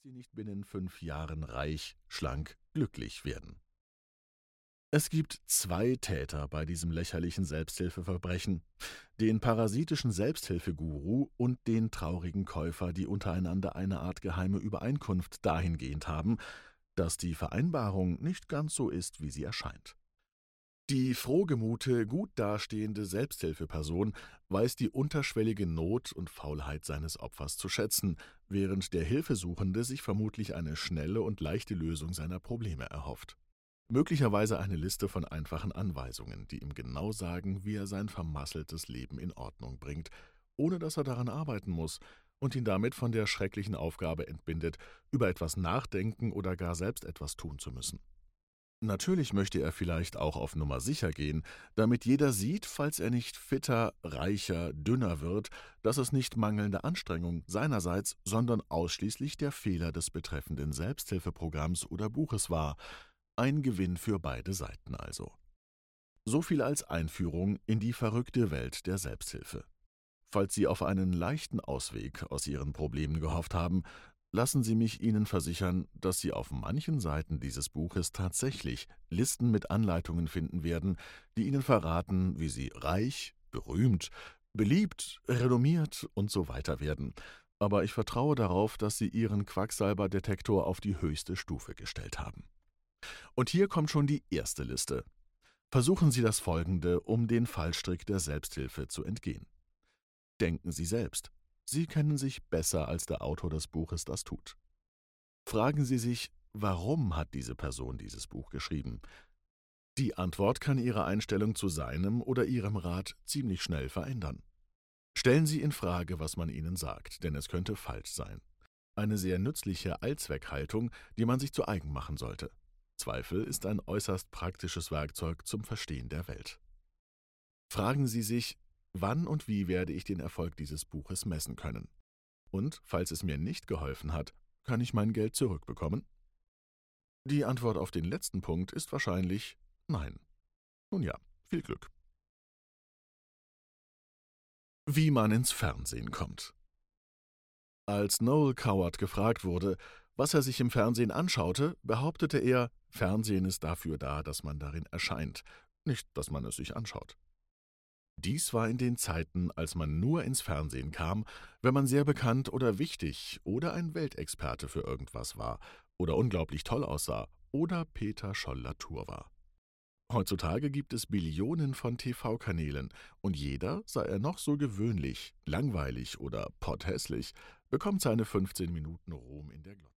Sie nicht binnen 5 Jahren reich, schlank, glücklich werden. Es gibt zwei Täter bei diesem lächerlichen Selbsthilfeverbrechen: den parasitischen Selbsthilfeguru und den traurigen Käufer, die untereinander eine Art geheime Übereinkunft dahingehend haben, dass die Vereinbarung nicht ganz so ist, wie sie erscheint. Die frohgemute, gut dastehende Selbsthilfeperson weiß die unterschwellige Not und Faulheit seines Opfers zu schätzen, während der Hilfesuchende sich vermutlich eine schnelle und leichte Lösung seiner Probleme erhofft. Möglicherweise eine Liste von einfachen Anweisungen, die ihm genau sagen, wie er sein vermasseltes Leben in Ordnung bringt, ohne dass er daran arbeiten muss, und ihn damit von der schrecklichen Aufgabe entbindet, über etwas nachdenken oder gar selbst etwas tun zu müssen. Natürlich möchte er vielleicht auch auf Nummer sicher gehen, damit jeder sieht, falls er nicht fitter, reicher, dünner wird, dass es nicht mangelnde Anstrengung seinerseits, sondern ausschließlich der Fehler des betreffenden Selbsthilfeprogramms oder Buches war. Ein Gewinn für beide Seiten also. So viel als Einführung in die verrückte Welt der Selbsthilfe. Falls Sie auf einen leichten Ausweg aus Ihren Problemen gehofft haben, lassen Sie mich Ihnen versichern, dass Sie auf manchen Seiten dieses Buches tatsächlich Listen mit Anleitungen finden werden, die Ihnen verraten, wie Sie reich, berühmt, beliebt, renommiert und so weiter werden. Aber ich vertraue darauf, dass Sie Ihren Quacksalberdetektor auf die höchste Stufe gestellt haben. Und hier kommt schon die erste Liste. Versuchen Sie das Folgende, um den Fallstrick der Selbsthilfe zu entgehen. Denken Sie selbst. Sie kennen sich besser, als der Autor des Buches das tut. Fragen Sie sich, warum hat diese Person dieses Buch geschrieben? Die Antwort kann Ihre Einstellung zu seinem oder Ihrem Rat ziemlich schnell verändern. Stellen Sie in Frage, was man Ihnen sagt, denn es könnte falsch sein. Eine sehr nützliche Allzweckhaltung, die man sich zu eigen machen sollte. Zweifel ist ein äußerst praktisches Werkzeug zum Verstehen der Welt. Fragen Sie sich, wann und wie werde ich den Erfolg dieses Buches messen können? Und, falls es mir nicht geholfen hat, kann ich mein Geld zurückbekommen? Die Antwort auf den letzten Punkt ist wahrscheinlich nein. Nun ja, viel Glück. Wie man ins Fernsehen kommt. Als Noel Coward gefragt wurde, was er sich im Fernsehen anschaute, behauptete er, Fernsehen ist dafür da, dass man darin erscheint, nicht, dass man es sich anschaut. Dies war in den Zeiten, als man nur ins Fernsehen kam, wenn man sehr bekannt oder wichtig oder ein Weltexperte für irgendwas war oder unglaublich toll aussah oder Peter Scholl-Latour war. Heutzutage gibt es Billionen von TV-Kanälen und jeder, sei er noch so gewöhnlich, langweilig oder potthässlich, bekommt seine 15 Minuten Ruhm in der Glotze.